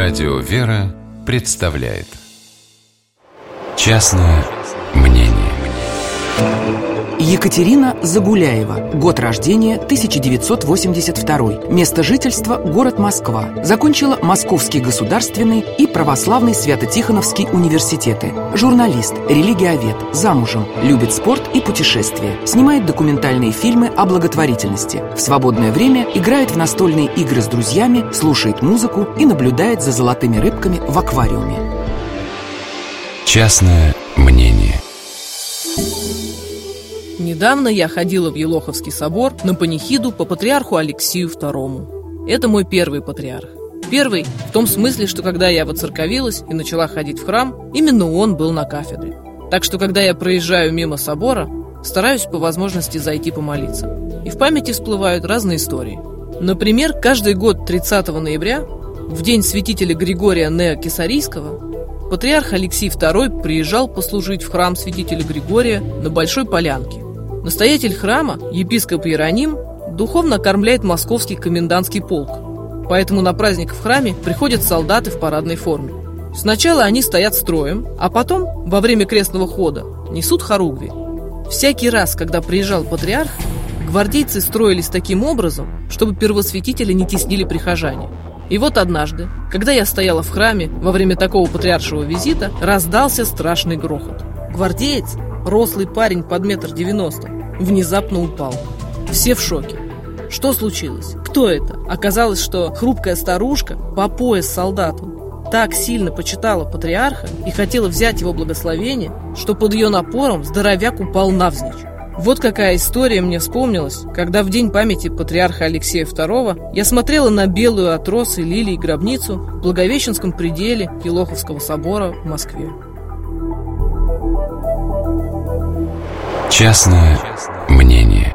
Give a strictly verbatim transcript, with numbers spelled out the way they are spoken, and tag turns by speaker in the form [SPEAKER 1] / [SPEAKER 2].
[SPEAKER 1] Радио «Вера» представляет «Частное мнение».
[SPEAKER 2] Екатерина Загуляева. Год рождения тысяча девятьсот восемьдесят второй. Место жительства – город Москва. Закончила Московский государственный и Православный Свято-Тихоновский университеты. Журналист, религиовед, замужем, любит спорт и путешествия. Снимает документальные фильмы о благотворительности. В свободное время играет в настольные игры с друзьями, слушает музыку и наблюдает за золотыми рыбками в аквариуме.
[SPEAKER 1] Частное мнение.
[SPEAKER 3] Недавно я ходила в Елоховский собор на панихиду по патриарху Алексию второму. Это мой первый патриарх. Первый в том смысле, что когда я воцерковилась и начала ходить в храм, именно он был на кафедре. Так что, когда я проезжаю мимо собора, стараюсь по возможности зайти помолиться. И в памяти всплывают разные истории. Например, каждый год тридцатого ноября, в день святителя Григория Нео-Кесарийского, патриарх Алексий второй приезжал послужить в храм святителя Григория на Большой Полянке. Настоятель храма, епископ Иероним, духовно кормляет московский комендантский полк. Поэтому на праздник в храме приходят солдаты в парадной форме. Сначала они стоят строем, а потом, во время крестного хода, несут хоругви. Всякий раз, когда приезжал патриарх, гвардейцы строились таким образом, чтобы первосвятителя не теснили прихожане. И вот однажды, когда я стояла в храме во время такого патриаршего визита, раздался страшный грохот. Гвардеец, рослый парень под метр девяносто, внезапно упал. Все в шоке. Что случилось? Кто это? Оказалось, что хрупкая старушка по пояс солдату так сильно почитала патриарха и хотела взять его благословение, что под ее напором здоровяк упал навзничь. Вот какая история мне вспомнилась, когда в день памяти патриарха Алексея второго я смотрела на белую от роз и лилий гробницу в Благовещенском пределе Елоховского собора в Москве.
[SPEAKER 1] Частное мнение.